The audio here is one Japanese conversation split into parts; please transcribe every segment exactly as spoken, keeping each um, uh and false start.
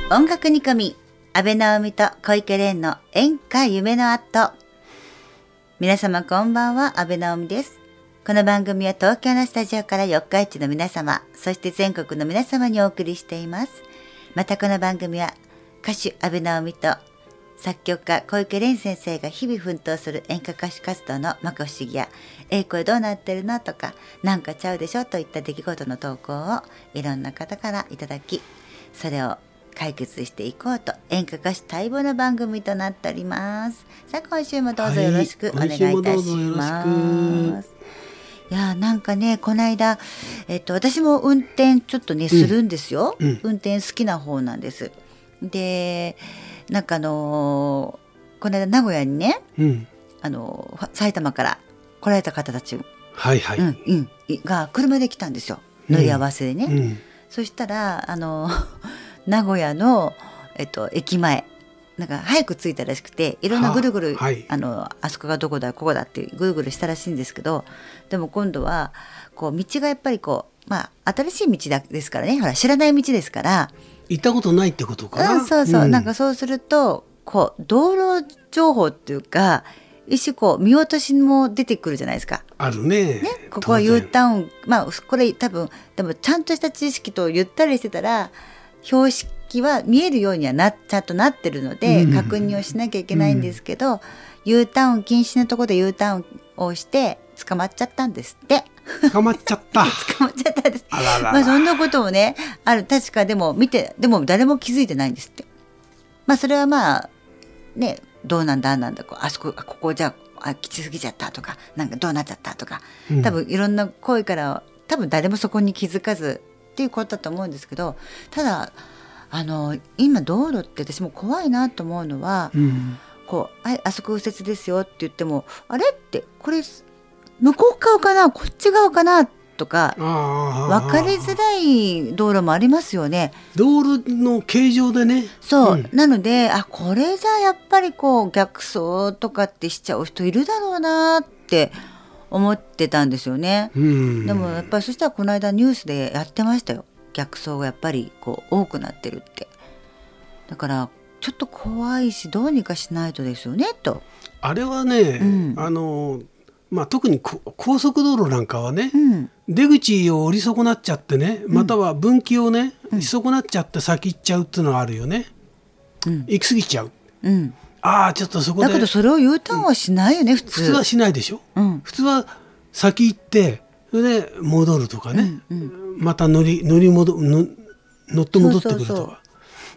音楽煮込み、安倍直美と小池蓮の演歌夢の後。皆様こんばんは、安倍直美です。この番組は東京のスタジオから四日市の皆様、そして全国の皆様にお送りしています。またこの番組は歌手安倍直美と作曲家小池蓮先生が日々奮闘する演歌歌手活動のまか不思議や、えー、これどうなってるのとか、なんかちゃうでしょといった出来事の投稿をいろんな方からいただき、それを解決していこうと演歌歌手待望の番組となっております。さあ今週もどうぞよろしくお願いいたします。はい、いやなんかねこの間、えっと、私も運転ちょっとねするんですよ、うんうん、運転好きな方なんです。でなんかあのー、この間名古屋にね、うん、あのー、埼玉から来られた方たち、 はいはい、 うんうん、が車で来たんですよ、乗り合わせでね、うんうん、そしたらあのー名古屋の、えっと、駅前なんか早く着いたらしくて、いろんなぐるぐる、はい、あのあそこがどこだここだってぐるぐるしたらしいんですけど、でも今度はこう道がやっぱりこう、まあ、新しい道だですからね、ほら知らない道ですから行ったことないってことかな、 うん、そうそう、うん、なんかそうするとこう道路情報っていうか一種こう見落としも出てくるじゃないですか。 ある ね, ねここは U ターン、まあこれ多分でもちゃんとした知識とゆったりしてたら標識は見えるようにはなちゃんとなってるので、うん、確認をしなきゃいけないんですけど、うん、U ターン禁止のところで U ターンをして捕まっちゃったんですって。 捕まっちゃった捕まっちゃったんです。あららら、まあ、そんなこともねある。確かでも見てでも誰も気づいてないんですって。まあそれはまあねどうなんだなんだこうあそこあここじゃあきつすぎちゃったとかなんかどうなっちゃったとか、うん、多分いろんな声から多分誰もそこに気づかずっていうことだと思うんですけど、ただあの今道路って私も怖いなと思うのは、うん、こう あ, あそこ右折ですよって言ってもあれってこれ向こう側かなこっち側かなとか分かりづらい道路もありますよね。 道路の形状でね。 そう、うん、なのであこれじゃやっぱりこう逆走とかってしちゃう人いるだろうなって思ってたんですよね。うん、でもやっぱりそしたらこの間ニュースでやってましたよ。逆走がやっぱりこう多くなってるって。だからちょっと怖いしどうにかしないとですよねと。 あれはね、うん、あのまあ、特に高速道路なんかはね、うん、出口を降り損なっちゃってね、または分岐をね、うん、損なっちゃって先行っちゃうっていうのがあるよね、うん、行き過ぎちゃう、うん、ああちょっとそこでだけどそれを U ターンはしないよね、うん、普通普通はしないでしょ、うん、普通は先行ってそれで戻るとかね、うんうん、また乗り乗り戻の乗って戻ってくるとか、そうそうそう、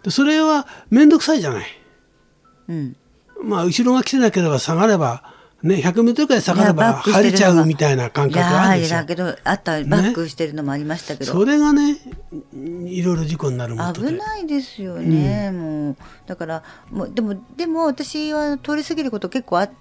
でそれは面倒くさいじゃない、うん、まあ後ろが来てなければ下がればね、ひゃくメートルくらい下がれば入れちゃうみたいな感覚があるでしょ。いやだけどあったバックしてるのもありましたけど、 ね、それがねいろいろ事故になるもんで危ないですよね、うん、もうだからもうでもでも私は通り過ぎること結構あって、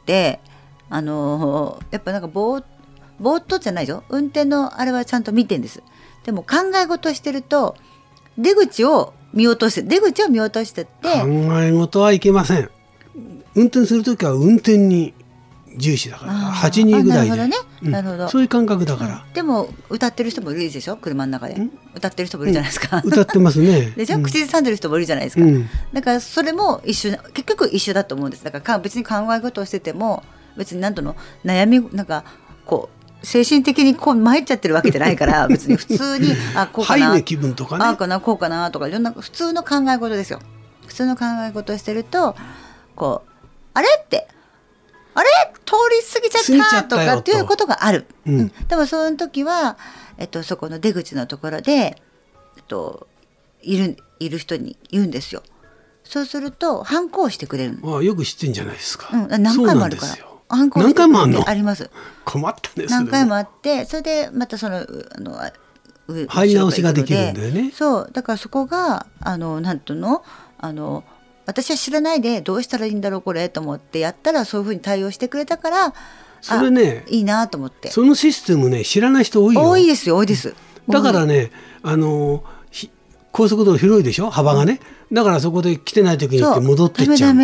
あのやっぱなんかぼーぼーっとじゃないでしょ、運転のあれはちゃんと見てんです。でも考え事してると出口を見落として出口を見落としてって考え事はいけません。運転するときは運転に重視だからはちにんぐらいで、なるほどね、うん、なるほど、そういう感覚だから、 うん、でも歌ってる人もいるでしょ、車の中で歌ってる人もいるじゃないですか、 うん、歌ってますねでしょ、うん、口ずさんでる人もいるじゃないですか、うん、だからそれも一緒結局一緒だと思うんです。だから別に考え事をしてても別に何との悩みなんかこう精神的にこう参っちゃってるわけじゃないから別に普通にあこうかな、 はいね、気分とかね、 あかなこうかなとかいろんな普通の考え事ですよ。普通の考え事をしてるとこうあれってあれ通り過ぎちゃったとかっていうことがある、うんうん、でもその時は、えっと、そこの出口のところで、えっと、いる、いる人に言うんですよ。そうすると反抗してくれるの。 ああよく知ってんじゃないですか、 うん、何回もあるから反抗してくれる。何回もあるの？ あります。 困ったね。 何回もあってそれでまたそのあの入り直しができるんだよね。 そうだからそこがあのなんとのあの私は知らないでどうしたらいいんだろうこれと思ってやったらそういうふうに対応してくれたからそれねいいなと思って。 そのシステムね知らない人多いよ。 多いですよ多いです、 うん、だからねあの高速道路広いでしょ幅がね、うん、だからそこで来てない時に行って戻ってっちゃう。 ダメダメ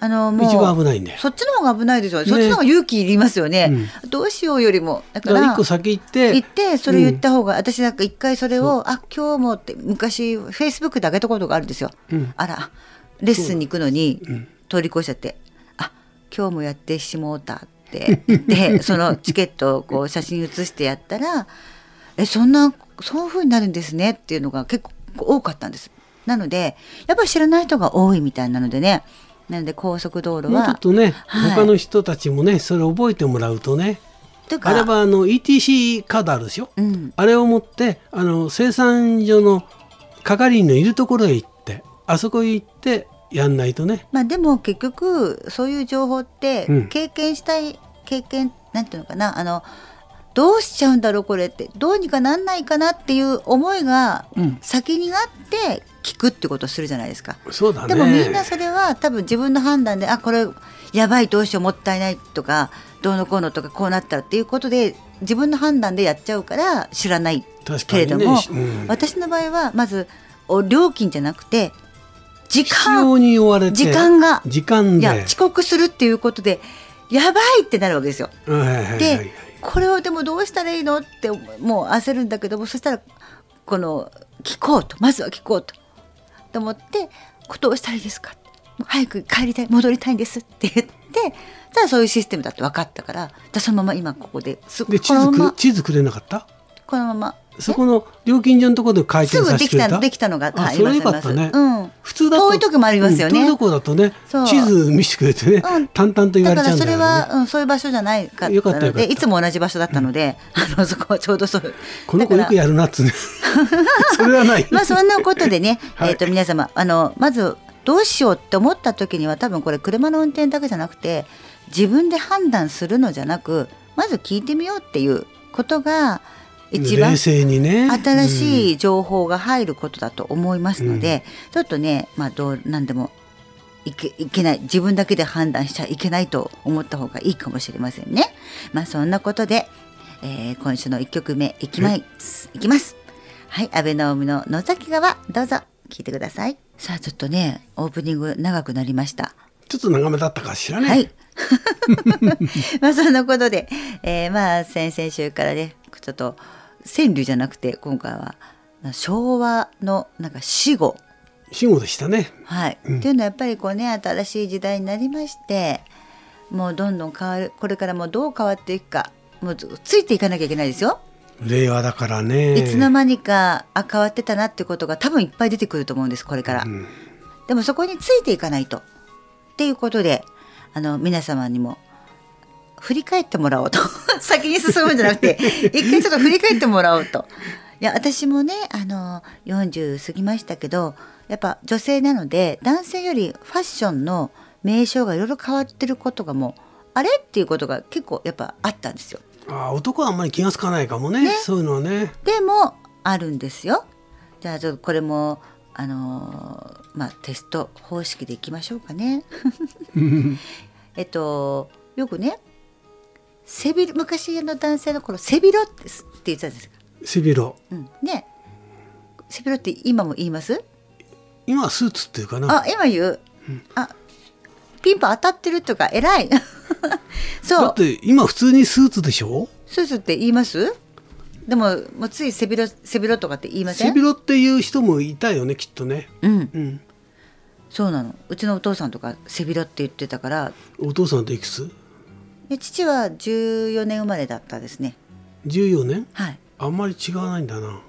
あのもう一番危ないんだよ。 そっちの方が危ないですよね。そっちの方が勇気いりますよね、うん、どうしようよりもだから一個先行って行ってそれ言った方が、うん、私なんか一回それをあ今日もって昔フェイスブックで上げたことがあるんですよ、うん、あらレッスンに行くのに通り越しちゃって、うん、あ今日もやってしもうたってでそのチケットをこう写真写してやったらえそんなそういう風になるんですねっていうのが結構多かったんです。なのでやっぱり知らない人が多いみたいなのでね、なので高速道路はもうちょっとね、はい、他の人たちもねそれ覚えてもらうとね、あれはあの イーティーシー カードあるでしょ、うん、あれを持ってあの生産所の係員のいるところへ行ってあそこへ行ってやんないとね。 まあでも結局そういう情報って経験したい、うん、経験なんていうのかな、あのどうしちゃうんだろうこれってどうにかなんないかなっていう思いが先にあって聞くってことをするじゃないですか、 うん、そうだね。 でもみんなそれは多分自分の判断であこれやばいどうしようもったいないとかどうのこうのとかこうなったらっていうことで自分の判断でやっちゃうから知らないけれども、ねうん、私の場合はまず料金じゃなくて時間必要に追われて時間が時間でいや遅刻するっていうことでやばいってなるわけですよ、 はいはいはい、 でこれをでもどうしたらいいのってもう焦るんだけども、そしたらこの聞こうとまずは聞こうとと思ってどうしたらいいですか早く帰りたい戻りたいんですって言ってただそういうシステムだって分かったからじゃそのまま今ここですで地図くれ、地図くれなかった？ このままそこの料金所のところで回転させてくれた。 すぐできた、できたのがあ、それよかったね、うん、普通だと遠い時もありますよね、 うん、遠いところだとね地図見せてくれてね、うん、淡々と言われちゃうんだよね。だからそれは、 うん、そういう場所じゃないかったのでいつも同じ場所だったので、うん、あのそこはちょうどそうこの子よくやるなっつねそれはないまあそんなことでね、はい、えーと皆様あのまずどうしようって思った時には多分これ車の運転だけじゃなくて自分で判断するのじゃなくまず聞いてみようっていうことが一番冷静にね新しい情報が入ることだと思いますので、うん、ちょっとね、まあ、どうなんでもいけ、いけない自分だけで判断しちゃいけないと思った方がいいかもしれませんね。まあそんなことで、えー、今週のいっきょくめいきまい、いきます。はい、安倍直美の野崎川どうぞ聞いてください。さあちょっとねオープニング長くなりました。 ちょっと長めだったかしらね。 はいまあそんなことで、えー、まあ先々週からねちょっと川柳じゃなくて今回は昭和のなんか死語死語でしたね。 はい、うん、っていうのはやっぱりこうね新しい時代になりましてもうどんどん変わるこれからもうどう変わっていくかもうついていかなきゃいけないですよ。 令和だからねいつの間にかあ変わってたなってことが多分いっぱい出てくると思うんですこれから、うん、でもそこについていかないとっていうことであの皆様にも振り返ってもらおうと先に進むんじゃなくて一回ちょっと振り返ってもらおうと。いや私もねあのよんじゅう過ぎましたけどやっぱ女性なので男性よりファッションの名称がいろいろ変わってることがもうあれっていうことが結構やっぱあったんですよ。 あ男はあんまり気がつかないかも ね, ねそういうのはね。 でもあるんですよ。じゃあちょっとこれもあのー、まあテスト方式でいきましょうかねえっとよくね背広昔の男性の頃背広って言ってたんですか。 背広、 うん、ね背広って今も言います？ 今はスーツっていうかな。 あ今言う、うん、あピンポン当たってるとか偉いそうだって今普通にスーツでしょ。 スーツって言います？でももうつい背広背広とかって言いません？ 背広っていう人もいたよねきっとね。 うん、うん、そうなの。うちのお父さんとか背広って言ってたから。 お父さんっていくつ？ 父はじゅうよねん生まれだったですね。 じゅうよねん？ はい。 あんまり違わないんだな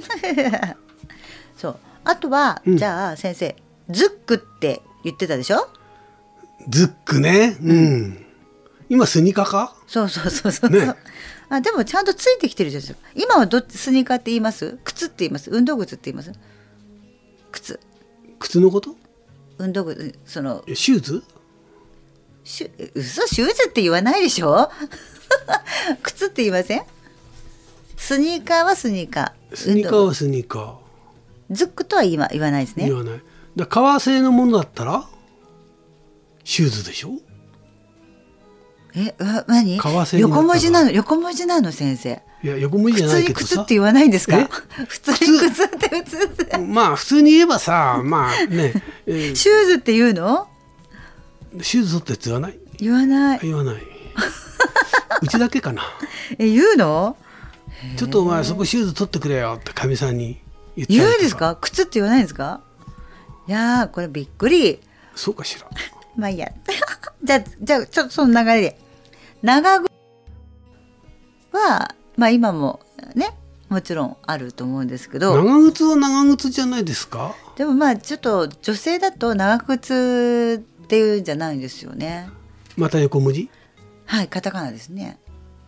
そうあとは、うん、じゃあ先生ズックって言ってたでしょ。 ズックね、うん、うん、今スニーカーか。 そうそうそうそう、ね、あでもちゃんとついてきてるじゃないですか。今はどスニーカーって言います？靴って言います？運動靴って言います？靴靴のこと？ 運動靴そのシューズ？ シュ嘘シューズって言わないでしょ靴って言いません？スニーカーはスニーカースニーカーはスニーカーズックとは言わ、言わないですね。 言わない。だ革製のものだったらシューズでしょ。 え何革製横文字なの横文字なの先生。 いや横文字じゃないけどさ普通に靴って言わないんですか。普通に靴って普通ってまあ普通に言えばさまあね、 えー、シューズって言うの？ 手術取ってって言わない？ 言わない。 言わない。うちだけかな。 え、言うの？ ちょっとお前そこ手術取ってくれよってかみさんに言ったりとか。 言うんですか？靴って言わないんですか？いやー、これびっくり。 そうかしら。 まあいいや。じゃあ、じゃあ、ちょっとその流れで。長靴は、まあ今もね、もちろんあると思うんですけど。 長靴は長靴じゃないですか？ でもまあちょっと女性だと長靴っていうんじゃないんですよね。 また横文字？ はい、カタカナですね。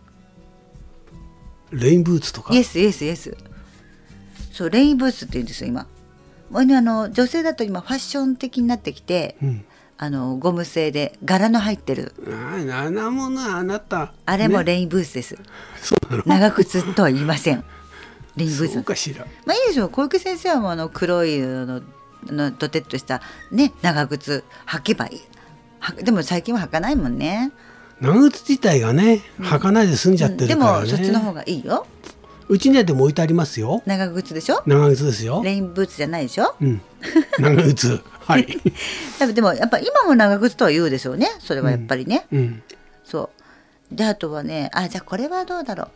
レインブーツとか？ イエスイエスイエス。そう、レインブーツって言うんですよ今。もうね、あの女性だと今ファッション的になってきて、うん、あのゴム製で柄の入ってる。 ああなものあなた。 あれもレインブーツです。ね、 そうなの？ 長靴とは言いません。レインブーツ。 そうかしら。 まあいいですよ。小池先生はもうあの黒いののドテッとしたね長靴履けばいい。でも最近は履かないもんね。 長靴自体がね、うん、履かないで済んじゃってるからね、うん、 でもそっちの方がいいよ。 うちにはでも置いてありますよ。 長靴でしょ？ 長靴ですよ。 レインブーツじゃないでしょ？ うん、長靴はいでもやっぱ今も長靴とは言うでしょうね。それはやっぱりね、 うんうん、 そうで、あとはね、あ、じゃあこれはどうだろう。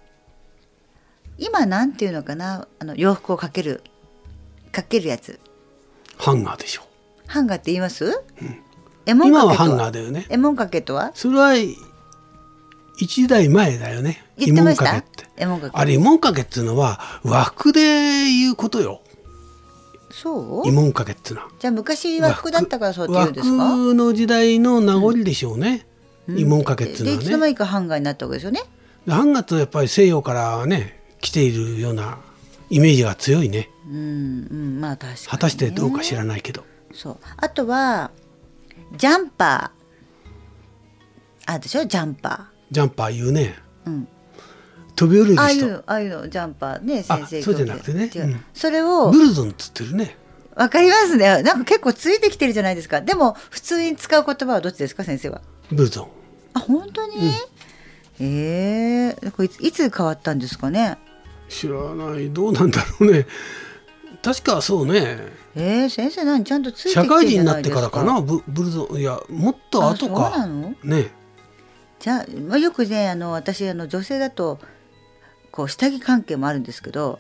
今なんていうのかな、あの洋服をかけるかけるやつ、 ハンガーでしょ。 ハンガーって言います？うん、 エモン今はハンガーだよね。 エモンかけとは？ それは一代前だよね。 言ってました？ エモンかけって。 エモンかけ。 あれエモンかけっていうのは和服で言うことよ。 そう？ エモンかけっていうのは。 じゃあ昔和服だったからそうって言うんですか？ 和服の時代の名残でしょうね。うん、エモンかけっていうのはね。 でいつの間にかハンガーになったわけですよね。 ハンガーってやっぱり西洋からね来ているようなイメージが強いね。 うんうん、まあ確かにね。 果たしてどうか知らないけど。 そう。あとはジャンパーあるでしょ？ジャンパー。 ジャンパー言うね。 うん。 飛び降りる人。 ああいうああいうのジャンパーね、先生。 そうじゃなくてね。うん、 それをブルゾンっつってるね。 わかりますね。なんか結構ついてきてるじゃないですか。でも普通に使う言葉はどっちですか、先生は？ ブルゾン。 あ、本当に？うん、ええー、これいつ、いつ変わったんですかね？ 知らない。どうなんだろうね。確かそうね。 えー、先生何ちゃんとついてきて社るじゃないですか。 会人になってからかな。ブ, ブルゾンいやもっと後か。 あ、そうなの？ ね。 じゃあ、まあ、よくね、あの私あの女性だとこう下着関係もあるんですけど、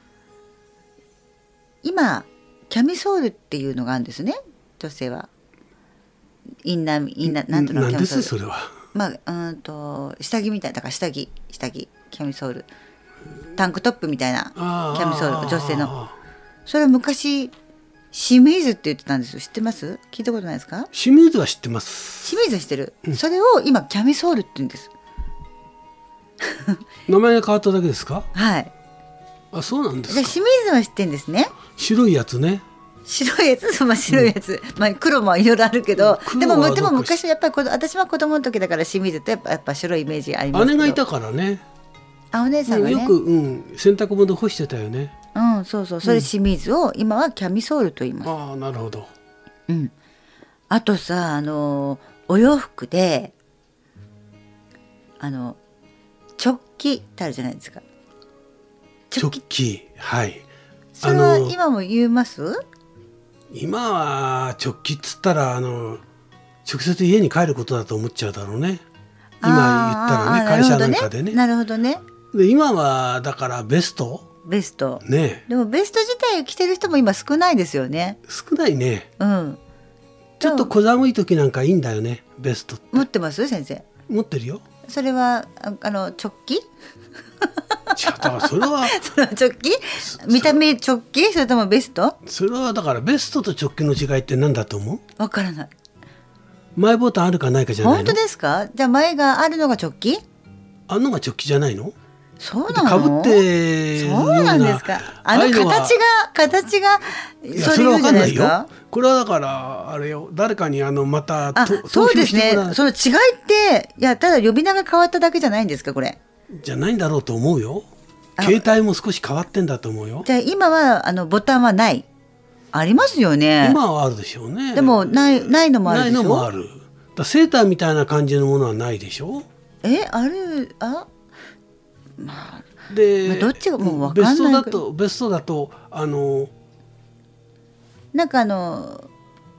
今キャミソールっていうのがあるんですね、女性は。インナーインナーなんていうの？ 何ですそれは？ まあうんと下着みたいだから下着下着キャミソール、タンクトップみたいなキャミソール、女性の。それ昔清水って言ってたんですよ。知ってます？聞いたことないですか？ 清水は知ってます。 清水は知ってる、うん、それを今キャミソールって言うんです。 名前が変わっただけですか？ はい。 あ、そうなんですか。 じゃあ清水は知ってるんですね。 白いやつね。 白いやつ、まあ、白いやつ、うん、まあ、黒もいろいろあるけど、でもでも昔やっぱり私は子供の時だから清水ってやっぱ、やっぱ白いイメージありますけど。 姉がいたからね。 あ、お姉さんがね、 よく、うん、洗濯物干してたよね。 うん、そうそう、それ清水を今はキャミソールと言います。 ああ、なるほど。 うん。あとさ、あのお洋服であのチョッキってあるじゃないですか。 チョッキ、はい。 それは今も言います？ 今はチョッキっつったらあの直接家に帰ることだと思っちゃうだろうね。今言ったらね、会社なんかでね。 なるほどね。 で今はだからベストベストね。 でもベスト自体を着てる人も今少ないですよね。 少ないね。 うん。 ちょっと小寒い時なんかいいんだよね、ベストって。 持ってます先生？ 持ってるよ。 それはああのチョッキ？ じゃあだからそれはそれはチョッキ？見た目チョッキ？それともベスト？ それはだからベストとチョッキの違いって何だと思う？ わからない。 前ボタンあるかないかじゃないの？ 本当ですか？じゃあ前があるのがチョッキ？ あんのがチョッキじゃないの？ そうなの？ かぶってそうなんですか。あの形が形がそれ言うんじゃないですか？ これはだからあれよ、誰かにあのまたあそうですね。その違いっていやただ呼び名が変わっただけじゃないんですかこれ？ じゃないんだろうと思うよ。携帯も少し変わってんだと思うよ。 じゃあ今はあのボタンはない？ありますよね。 今はあるでしょうね。 でもないないのもあるでしょ。 ないのもある。だセーターみたいな感じのものはないでしょ。 えあるあまあで、 まあ、どっちがもう分かんない。 ベストだとベストだとあのなんかあの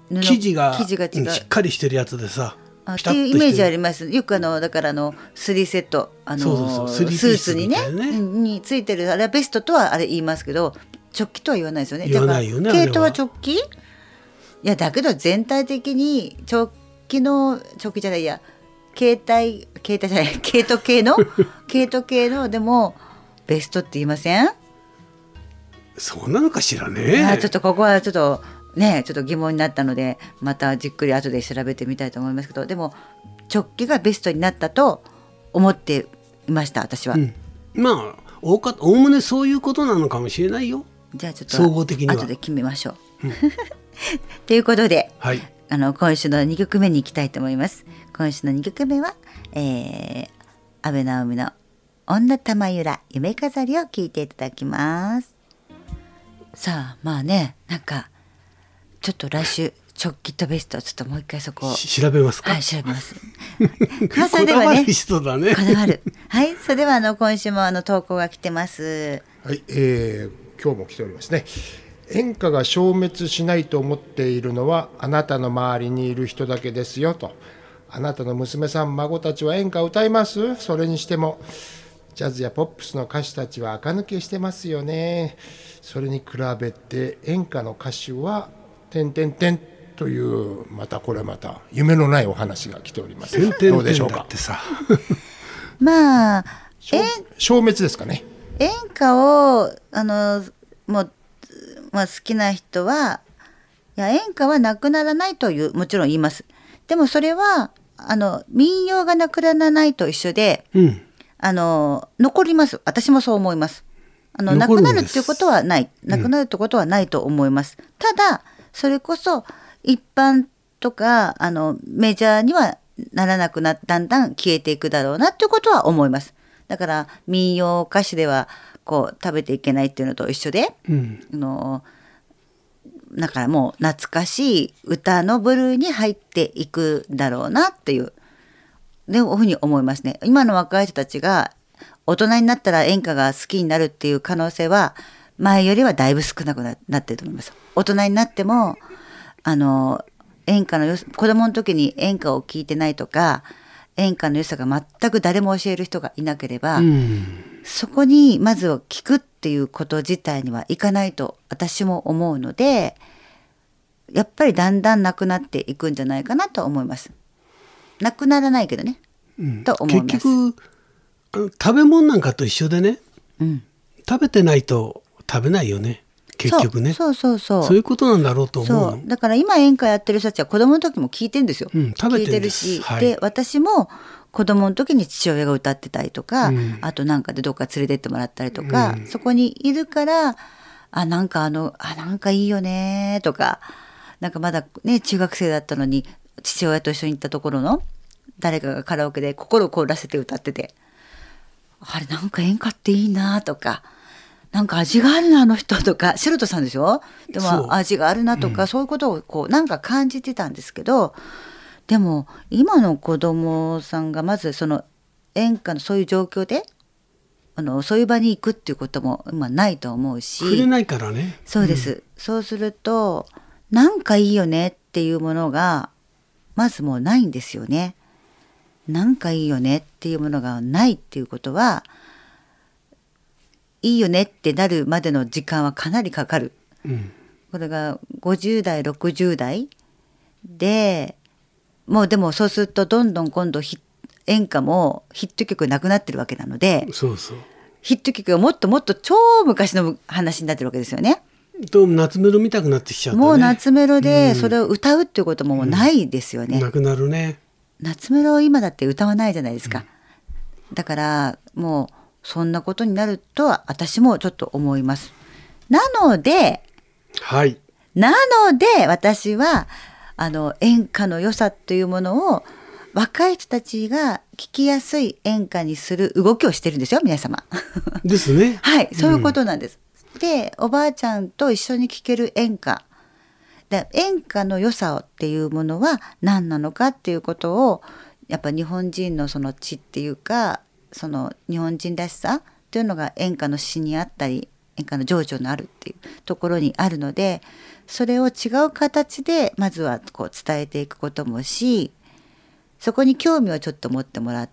布生地が生地が違う、 うんしっかりしてるやつでさ、 あっピタッとしてるていうイメージあります。よくあのだからあのスリーセット、あのそうそうそうスリーピーススーツにねみたいなねうんについてるあれはベストとはあれ言いますけど、直帰とは言わないですよね。 言わないよねだからあれは毛糸は直帰、いやだけど全体的に直帰の直帰じゃないや携帯携帯じゃない毛糸系の毛糸系のでもベストって言いません？ そうなのかしらいね。 やちょっとここはちょっとねちょっと疑問になったので、またじっくり後で調べてみたいと思いますけど、でも直帰がベストになったと思っていました私は、 うん、まあおおおむねそういうことなのかもしれないよ。 じゃあちょっと総合的には後で決めましょう、 うんということで、 はい、 あの今週のにきょくめに行きたいと思います。今週のにきょくめは、えー、安倍直美の女玉ゆら夢飾りを聞いていただきます。さあまあね、なんかちょっと来週直帰とベストちょっともう一回そこをし調べますか。 はい調べますまあそれではねこだわる人だね。 こだわるはいそれではあの今週もあの投稿が来てます。 はい、えー、今日も来ておりますね。演歌が消滅しないと思っているのはあなたの周りにいる人だけですよと。あなたの娘さん孫たちは演歌歌います？それにしてもジャズやポップスの歌手たちは垢抜けしてますよね。それに比べて演歌の歌手は点々点というまたこれまた夢のないお話が来ております。どうでしょうか。 だってさまあ消消滅ですかね。 演歌をあのもう、まあ、好きな人はいや演歌はなくならないというもちろん言います。でもそれはあの民謡がなくならないと一緒で、 うん、 あの残ります。私もそう思います。あのな残るんですくなるっていうことはないなくなるってことはないと思います、うん、ただそれこそ一般とかあのメジャーにはならなくなだんだん消えていくだろうなっていうことは思います。だから民謡歌手ではこう食べていけないっていうのと一緒で、 うん、 あのだからもう懐かしい歌の部類に入っていくだろうなっていうでいうふうに思いますね。今の若い人たちが大人になったら演歌が好きになるっていう可能性は前よりはだいぶ少なく な, なってると思います。大人になってもあの演歌のよ子供の時に演歌を聴いてないとか演歌の良さが全く誰も教える人がいなければ、 うん、 そこにまず聞くっていうこと自体にはいかないと私も思うので、やっぱりだんだんなくなっていくんじゃないかなと思います。なくならないけどね、うん、と思います。 結局あの食べ物なんかと一緒でね、うん、食べてないと食べないよね結局ね。 そうそうそうそうそういうことなんだろうと思うの。 そうだから今演歌やってる人たちは子供の時も聞いてるんですよ、 うん、食べてるんです。 聞いてるし、 はい、 で私も子供の時に父親が歌ってたりとか、うん、あとなんかでどっか連れてってもらったりとか、うん、そこにいるからあなんかあのあなんかいいよねとか、なんかまだね中学生だったのに父親と一緒に行ったところの誰かがカラオケで心を凍らせて歌ってて、あれなんか演歌っていいなとか、なんか味があるなあの人とか、シルトさんでしょ、でも味があるなとか、うん、そういうことをこうなんか感じてたんですけど、でも今の子供さんがまずその演歌のそういう状況であのそういう場に行くっていうことも今ないと思うし、 触れないからね。 そうです、うん、そうするとなんかいいよねっていうものがまずもうないんですよね。なんかいいよねっていうものがないっていうことは、いいよねってなるまでの時間はかなりかかる、うん、これがごじゅう代ろくじゅう代でもうでもそうするとどんどん今度演歌もヒット曲なくなってるわけなので、 そうそうヒット曲がもっともっと超昔の話になってるわけですよね。 と夏メロ見たくなってきちゃったね。 もう夏メロでそれを歌うっていうことももうないですよね、 うん、なくなるね。 夏メロを今だって歌わないじゃないですか、うん、だからもうそんなことになるとは私もちょっと思います。なので、 はい、 なので私はあの演歌の良さというものを若い人たちが聴きやすい演歌にする動きをしてるんですよ皆様ですねはいそういうことなんです、うん、でおばあちゃんと一緒に聴ける演歌で、演歌の良さっていうものは何なのかっていうことをやっぱ日本人のその血っていうかその日本人らしさっていうのが演歌の詩にあったり演歌の情緒のあるっていうところにあるので、それを違う形でまずはこう伝えていくこともし、そこに興味をちょっと持ってもらって、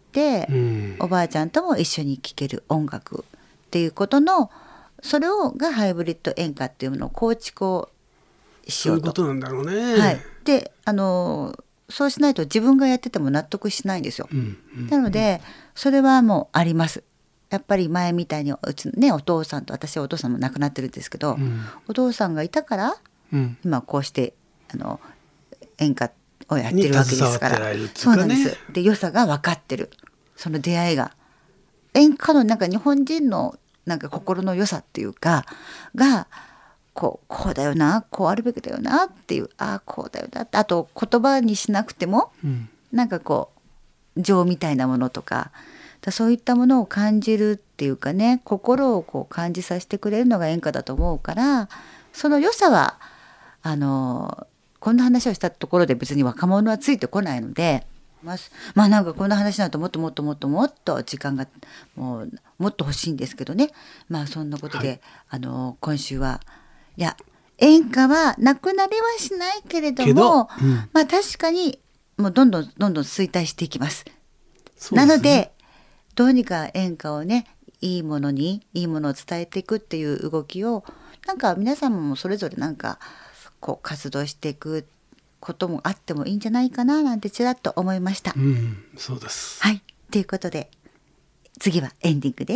うん、おばあちゃんとも一緒に聴ける音楽っていうことの、それをがハイブリッド演歌っていうのを構築をしようと。 そういうことなんだろうね。 はい、であのそうしないと自分がやってても納得しないんですよ、うんうん、なのでそれはもうあります。やっぱり前みたいにうち、ね、お父さんと、私はお父さんも亡くなってるんですけど、うん、お父さんがいたから、うん、今こうしてあの演歌をやってるわけですから、ね、そうなんです。で良さが分かってる、その出会いが演歌のなんか日本人のなんか心の良さっていうかがこう、こうだよな、こうあるべきだよなっていう、ああこうだよなって、あと言葉にしなくても、うん、なんかこう情みたいなものとか、だそういったものを感じるっていうかね、心をこう感じさせてくれるのが演歌だと思うから、その良さはあのこんな話をしたところで別に若者はついてこないので、まあ、まあなんかこんな話になるともっともっともっともっと時間がもうもっと欲しいんですけどね。まあそんなことで、はい、あの今週はいや演歌はなくなりはしないけれども、うん、まあ確かにもうどんどんどんどん衰退していきます。そうですね。なのでどうにか演歌をね、いいものにいいものを伝えていくっていう動きをなんか皆さんもそれぞれなんかこう活動していくこともあってもいいんじゃないかななんてちらっと思いました。 うん、そうです。 はい、ということで次はエンディングです。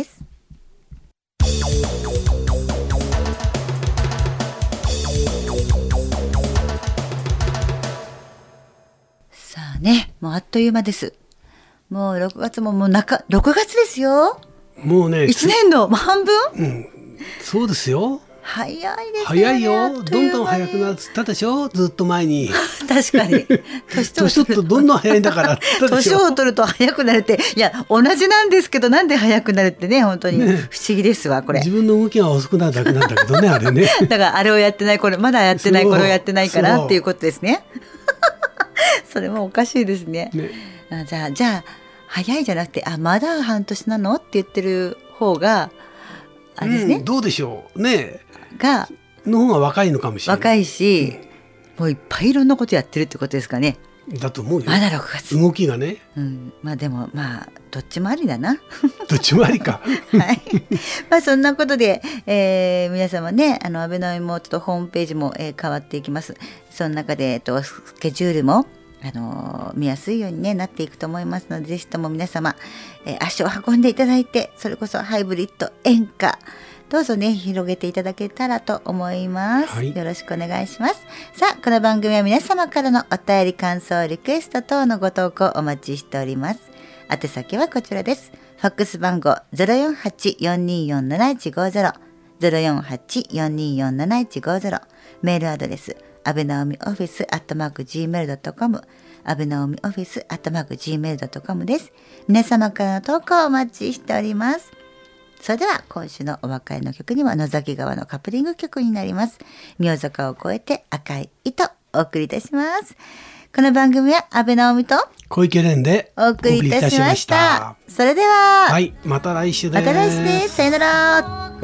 さあね、もうあっという間です。もうろくがつももう中ろくがつですよ。 もうねいちねんの半分、 うん、そうですよ。 早いですね。 早いよ。どんどん早くなったでしょ、ずっと前に。 確かに年取るとどんどん早いんだから年を取ると早くなるって、いや同じなんですけど、なんで早くなるってね、本当に不思議ですわ、ね、これ。 自分の動きが遅くなるだけなんだけどねあれね。 だからあれをやってない、これまだやってない、これをやってないからっていうことですね。それもおかしいですね。ね、あじゃあじゃあ早いじゃなくて、あまだ半年なのって言ってる方があれですね、 うん、どうでしょうねがの方が若いのかもしれない。 若いし、うん、もういっぱいいろんなことやってるってことですかね。 だと思うよ。 まだろくがつ動きがね、 うん、まあでもまあどっちもありだな。 どっちもありか。 はい。まあそんなことで、えー、皆様ね、あの安倍直美もちょっとホームページも、えー、変わっていきます。その中で、えっと、スケジュールもあの見やすいように、ね、なっていくと思いますので、ぜひとも皆様、えー、足を運んでいただいて、それこそハイブリッド演歌どうぞね広げていただけたらと思います、はい、よろしくお願いします。さあこの番組は皆様からのお便り、感想、リクエスト等のご投稿お待ちしております。宛先はこちらです。ファックス番号 ゼロよんはち よんにーよんなないちごゼロ ゼロよんはち よんにーよんなないちごゼロ、メールアドレス安倍直美オフィスアットマーク ジーメールドットコム、 安倍直美オフィスアットマーク ジーメールドットコム です。皆様からの投稿をお待ちしております。それでは今週のお別れの曲には野崎川のカップリング曲になります。明坂を越えて赤い糸、お送りいたします。この番組は安倍直美と小池蓮でお送りいたしました。それでは、 はい、また来週です。 また来週です。さよなら。